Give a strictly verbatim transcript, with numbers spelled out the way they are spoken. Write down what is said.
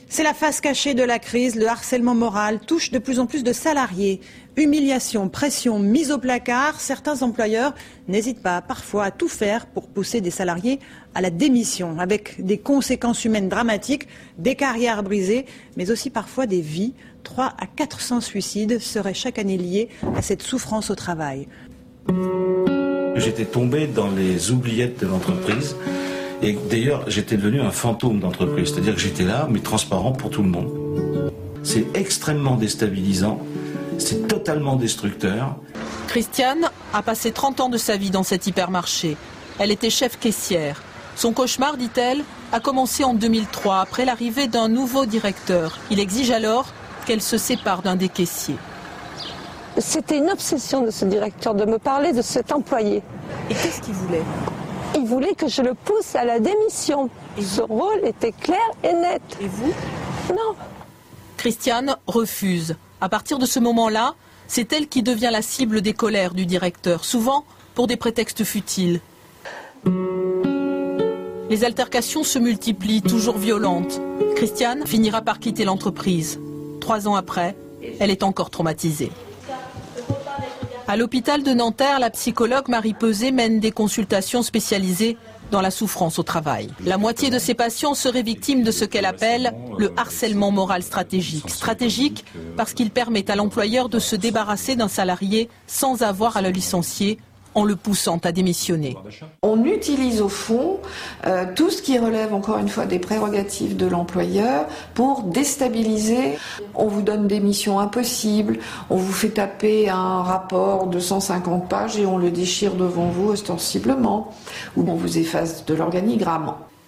C'est la face cachée de la crise. Le harcèlement moral touche de plus en plus de salariés. Humiliation, pression, mise au placard. Certains employeurs n'hésitent pas parfois à tout faire pour pousser des salariés à la démission, avec des conséquences humaines dramatiques, des carrières brisées, mais aussi parfois des vies. trois à quatre cents suicides seraient chaque année liés à cette souffrance au travail. J'étais tombé dans les oubliettes de l'entreprise. Et d'ailleurs, j'étais devenu un fantôme d'entreprise, c'est-à-dire que j'étais là, mais transparent pour tout le monde. C'est extrêmement déstabilisant, c'est totalement destructeur. Christiane a passé trente ans de sa vie dans cet hypermarché. Elle était chef caissière. Son cauchemar, dit-elle, a commencé en deux mille trois, après l'arrivée d'un nouveau directeur. Il exige alors qu'elle se sépare d'un des caissiers. C'était une obsession de ce directeur de me parler de cet employé. Et qu'est-ce qu'il voulait ? Il voulait que je le pousse à la démission. Et ce rôle était clair et net. Et vous ? Non. Christiane refuse. À partir de ce moment-là, c'est elle qui devient la cible des colères du directeur, souvent pour des prétextes futiles. Les altercations se multiplient, toujours violentes. Christiane finira par quitter l'entreprise. Trois ans après, elle est encore traumatisée. À l'hôpital de Nanterre, la psychologue Marie Peuzet mène des consultations spécialisées dans la souffrance au travail. La moitié de ses patients seraient victimes de ce qu'elle appelle le harcèlement moral stratégique. Stratégique parce qu'il permet à l'employeur de se débarrasser d'un salarié sans avoir à le licencier, en le poussant à démissionner. On utilise au fond euh, tout ce qui relève encore une fois des prérogatives de l'employeur pour déstabiliser. On vous donne des missions impossibles, on vous fait taper un rapport de cent cinquante pages et on le déchire devant vous ostensiblement, ou on vous efface de l'organigramme.